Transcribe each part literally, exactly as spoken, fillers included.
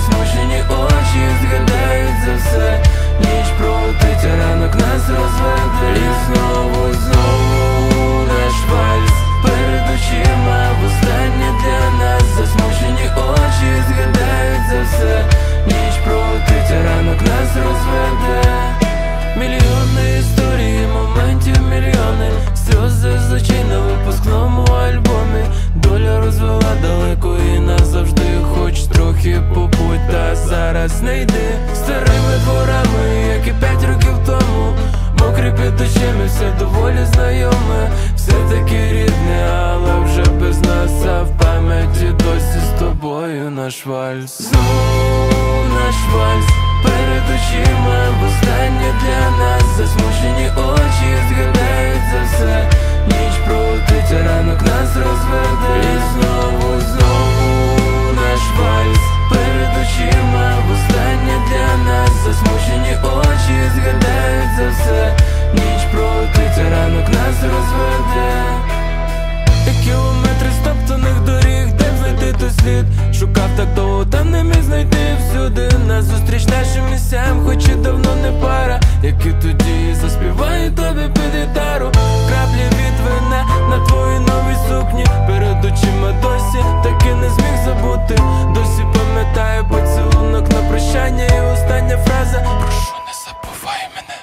засмучені очі згадають за все. Ніч пролетить, а ранок нас розведе. І знову, знову наш вальс перед очима, востаннє для нас. Засмучені очі згадають за все. Ніч пролетить, а ранок нас розведе. Мільйони історій, моментів мільйони, сльози з очей на випускному альбомі. Доля розвела далеко і назавжди. Хоч трохи побудь, та зараз не йди старими дворами, як і п'ять років тому. Мокрі під очима, все доволі знайоме, все таки рідне, але вже без нас. А в пам'яті досі з тобою наш вальс. Знову наш вальс перед очима, востаннє для нас. Засмучені очі згадають за все. Ніч пролетить, а ранок нас розведе. І знову, знову наш вальс перед очима, востаннє для нас. Засмучені очі згадають за все. Ніч пролетить, а ранок нас розведе. І кілометри стоптаних доріг, де знайти той слід. Шукав так довго, та не міг знайти всюди. Назустріч нашим місцям, хоч і давно не пара, які тоді заспівають тобі під гітару. Краплі від вина на твоїй новій сукні, перед очима досі таки не зміг забути. Досі пам'ятаю поцілунок на прощання і остання фраза: прошу, не забувай мене.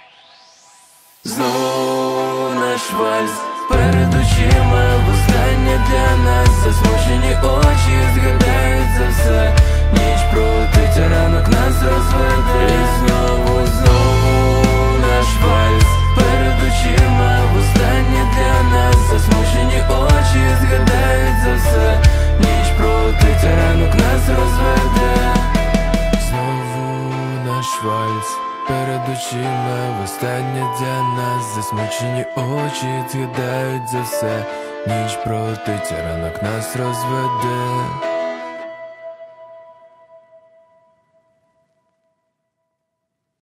Знову наш вальс перед очима, востаннє для нас. Засмучені очі згадають за все. Ніч пролетить, а ранок нас розведе. І знову, знову наш вальс перед очима, востаннє для нас. Засмучені очі згадають за все. Ніч пролетить, а ранок нас розведе. Знову наш вальс перед очима, востаннє для нас. Засмучені очі згадають за все. Ніч пролетить, а ранок нас розведе.